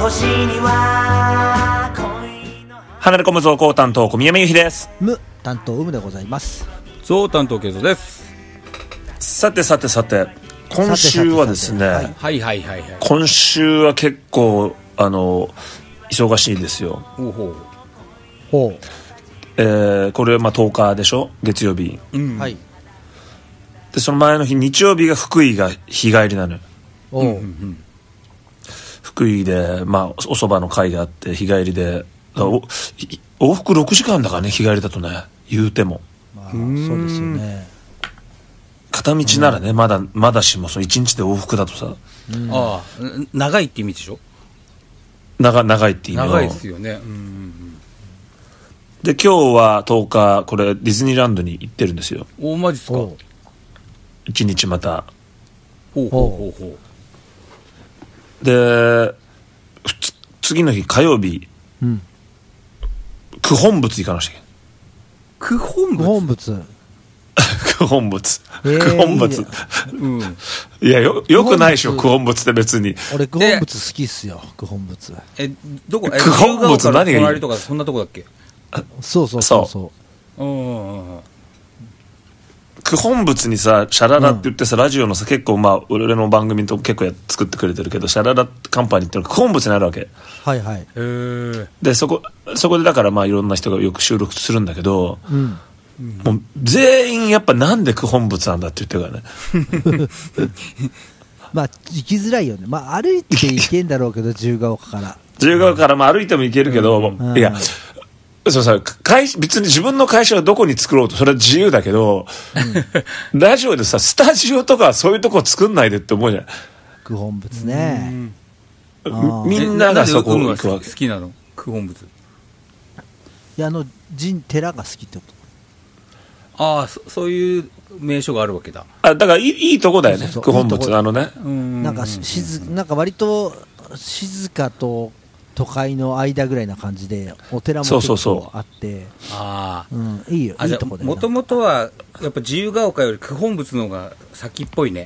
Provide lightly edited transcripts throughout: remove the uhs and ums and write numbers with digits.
星には恋の離れ込む増行担当小宮山由紀です。 無担当有無でございます。 増担当慶三です。 さて今週はですね、 はい今週は結構忙しいですよ。 ほうこれ10日でしょ、月曜日、 はい。 でその前の日日曜日が福井が日帰りなのよ。福井で、お蕎麦の会があって日帰りで往復6時間だからね、日帰りだとね、言うても、 そうですよね。 片道ならね、まだしもその1日で往復だとさ、 長いって意味でしょ。 長いって意味よ。 長いですよね。 で今日は10日これディズニーランドに行ってるんですよ。 マジっすか。 1日また。 ほうで次の日火曜日、九本仏行かなきゃいけない。 九本仏九本仏いや、よくないでしょ、九本仏って別に。 俺九本仏好きっすよ。九本仏どこ？ 九本仏何がいい？ 隣とかそんなとこだっけ？ そう。 九本仏にさ、シャララって言ってさ、ラジオのさ、結構俺の番組と結構作ってくれてるけど、シャララカンパニーってのは九本仏になるわけ。 はい。 でそこでだからいろんな人がよく収録するんだけど、もう全員やっぱなんで九本仏なんだって言ってるからね。 行きづらいよね。歩いて行けんだろうけど、自由が丘から歩いても行けるけど、いやそうさ、別に自分の会社をどこに作ろうとそれは自由だけど、ラジオでさ、スタジオとかそういうとこ作んないでって思うじゃん。 九本仏ね。 みんながそこ行くわけ。 好きなの九本仏。 いや、寺が好きってこと。 そういう名所があるわけだ。 だからいいとこだよね、九本仏。なんか割と静かと都会の間ぐらいな感じで、お寺も結構あって、いいよ、いいとこだよ。 もともとはやっぱ自由が丘より九本仏の方が先っぽいね。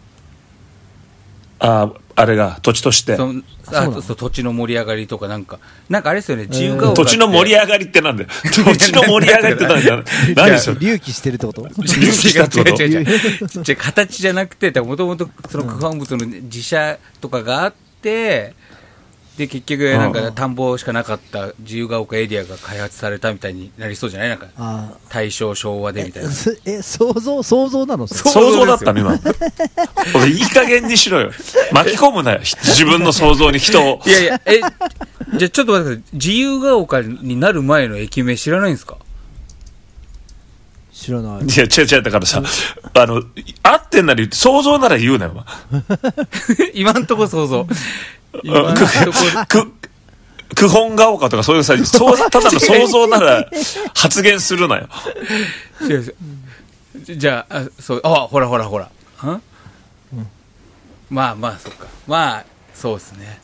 あれが土地として土地の盛り上がりとかなんかあれですよね、自由が丘土地の盛り上がりってなんだよ。土地の盛り上がりってなんだよ。何でしょう。 隆起してるってこと？ 隆起したってこと？ 違う形じゃなくて、もともとその九本仏の自社とかがあって、で結局田んぼしかなかった自由が丘エリアが開発されたみたいになりそうじゃない？大正昭和でみたいな。 想像なの？ 想像だったね今。俺いい加減にしろよ。巻き込むなよ、自分の想像に人を。 いやじゃあちょっと待って、自由が丘になる前の駅名知らないんですか？ 知らない。 いや違うだからさ、合ってんなら言って、想像なら言うなよ。 今んとこ想像。 九本が丘とかそういうさ、ただの想像なら発言するなよ。 じゃあ、ほら。そっか。そうですね。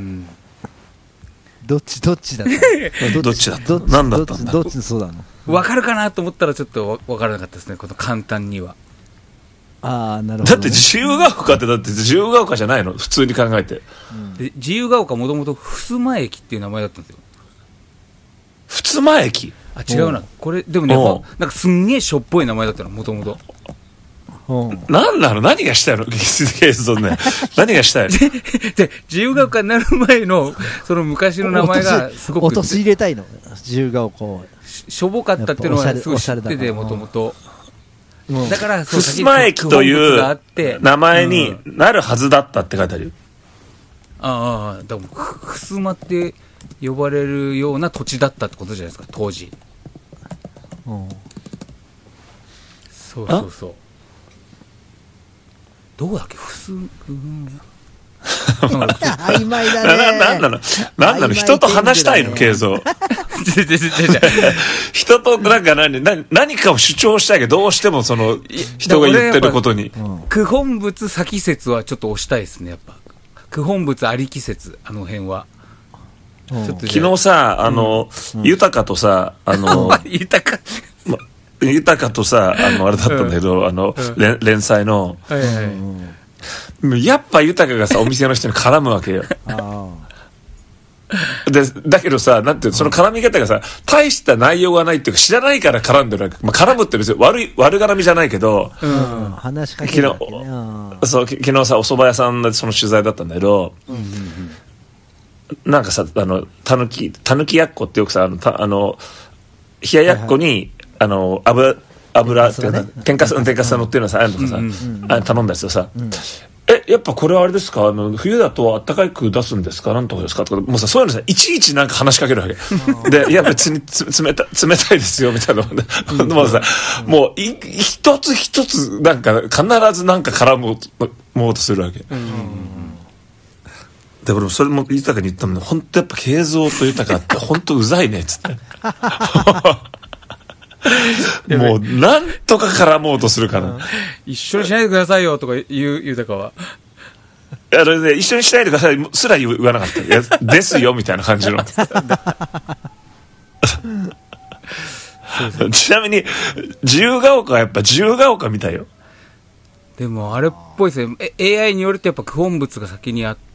どっちだったどっちだった何だったんだ。 どっちのそうなの？ 分かるかなと思ったらちょっと分からなかったですね、この簡単には。 なるほど、ね。 だって自由が丘って自由が丘じゃないの、普通に考えて。 で自由が丘もともと襖駅っていう名前だったんですよ。 襖駅？ 違うな、これでもね、なんかすんげえしょっぽい名前だったの、もともと。 何なの？何がしたいの？何がしたいの？ で自由が丘になる前のその昔の名前がすごく落とし入れたいの、自由が丘を。 しょぼかったっていうのはすごい知ってて、もともと。だから襖駅という名前になるはずだったって書いてあるよ。 だから襖って呼ばれるような土地だったってことじゃないですか、当時。そうどうだっけ、 曖昧だね。 なんなの人と話したいの、慶三。人と何かを主張したいけど、どうしてもその人が言ってることに。 九本仏先説はちょっと推したいですね、やっぱ。九本仏ありき説、あの辺は。 昨日さ、豊とさ、豊とさ、あれだったんだけど、連載の、やっぱ豊がさ、お店の人に絡むわけよ。 でだけどさ、なんていうその絡み方がさ、大した内容がないっていうか、知らないから絡んでるわけ。まあ、絡むって別に悪絡みじゃないけど、 話しかけるわけね。 昨日さ、お蕎麦屋さんでその取材だったんだけど、なんかさ、たぬきやっこってよくさ、冷ややっこに、油って天かす乗ってるのさ、あるとかさ、頼んだやつをさ、やっぱこれはあれですか、冬だとあったかく出すんですか、なんとかですかとか、もうさ、そういうのさ、いちいちなんか話しかけるわけで、いや別に冷たいですよみたいなので、もうさ、もう一つ一つなんか必ずなんか絡もうとするわけ。で俺もそれも豊かに言ったのに、本当やっぱ慶三と豊かって本当うざいねっつってもうなんとか絡もうとするから、 一緒にしないでくださいよとか言う豊かは、 ね、一緒にしないでくださいすら言わなかった。いやですよみたいな感じのちなみに自由が丘はやっぱ自由が丘みたいよ。 でもあれっぽいですね。AI によるとやっぱ九本仏が先にあって、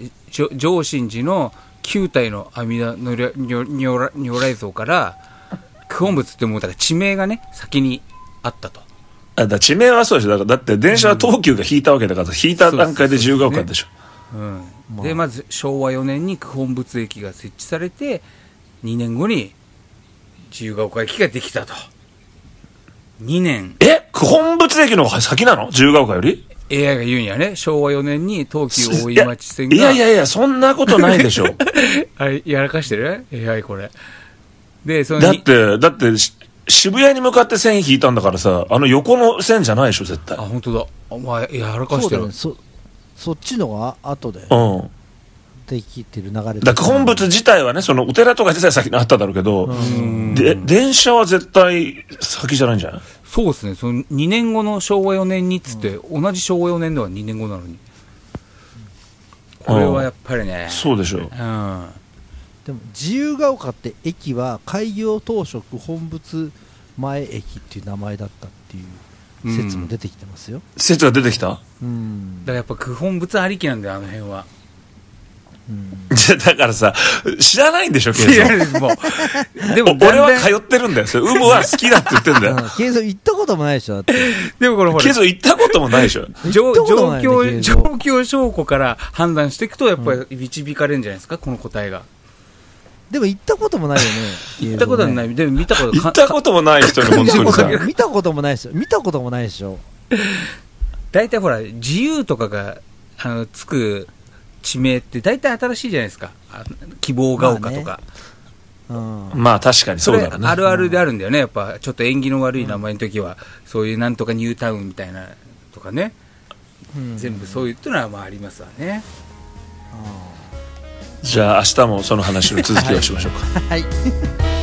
上心寺の9体の阿弥陀如来像から九本仏ってもうだから地名がね先にあったと。 だ地名はそうでしょ。だって電車は東急が引いたわけだから、引いた段階で自由が丘でしょ。 でまず昭和4年に九本仏駅が設置されて、2年後に自由が丘駅ができたと。2年。 九本仏駅の方が先なの、自由が丘より。 AI が言うんやね。昭和4年に東急大井町線が。 いやそんなことないでしょあれやらかしてる AI これで、 だって渋谷に向かって線引いたんだからさ、横の線じゃないでしょ絶対。 本当だ。やらかしてる。 そっちのが後でできてる流れだから九本仏自体はね、そのお寺とか自体先にあっただろうけど、電車は絶対先じゃないんじゃない。 そうですね。その2年後の昭和4年にっつって、同じ昭和4年では2年後なのに、これはやっぱりね、 そうでしょ。 でも自由が丘って駅は開業当初九本仏前駅っていう名前だったっていう説も出てきてますよ。 説が出てきた。 だからやっぱ九本仏ありきなんだよ、あの辺は。 だからさ、知らないんでしょ、ケイゾもでも俺は通ってるんだよ。有無は好きだって言ってんだよ。 ケイゾ行ったこともないでしょ。だってでもこれほら、 ケイゾ行ったこともないでしょ。 状況証拠から判断していくと、やっぱり導かれるんじゃないですか、この答えが。 でも行ったこともないよね。 行ったことはない。でも見たこと行ったこともない人に本当にさ。 見たこともないでしょ。見たこともないでしょ。 大体ほら、自由とかがつく地名って大体新しいじゃないですか。希望が丘とか。 まあ確かにそうだろうね。 あるあるであるんだよね。やっぱちょっと縁起の悪い名前の時は、そういうなんとかニュータウンみたいなとかね。全部そういうっていうのはまあありますわね。 じゃあ明日もその話の続きをしましょうか。 はい。